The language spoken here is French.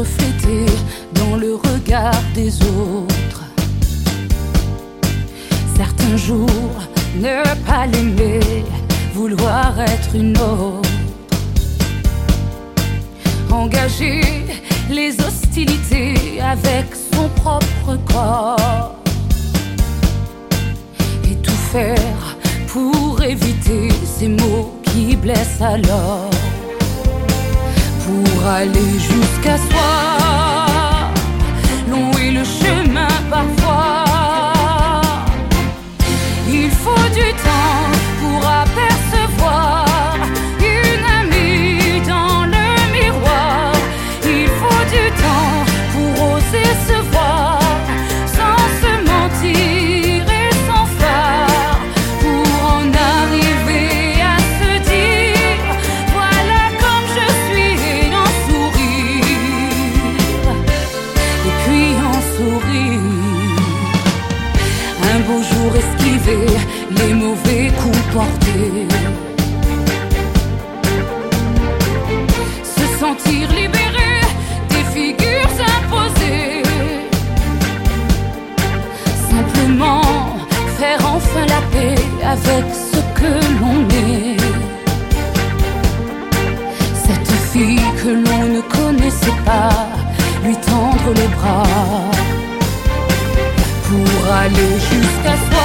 refléter dans le regard des autres. Certains jours, ne pas l'aimer, vouloir être une autre. Engager les hostilités avec son propre corps. Et tout faire pour éviter ces mots qui blessent alors. Pour aller jusqu'à soi, long est le chemin parfois. Il faut du temps pour apercevoir une amie dans le miroir. Il faut du temps pour oser se voir sans se mentir et sans phare. Pour en arriver à se dire voilà comme je suis et en sourire. Et puis en sourire. Un beau jour esquiver les mauvais coups portés. Se sentir libéré des figures imposées. Simplement faire enfin la paix avec ce que l'on est. Cette fille que l'on ne connaissait pas, lui tendre les bras. Pour aller jusqu'à soi.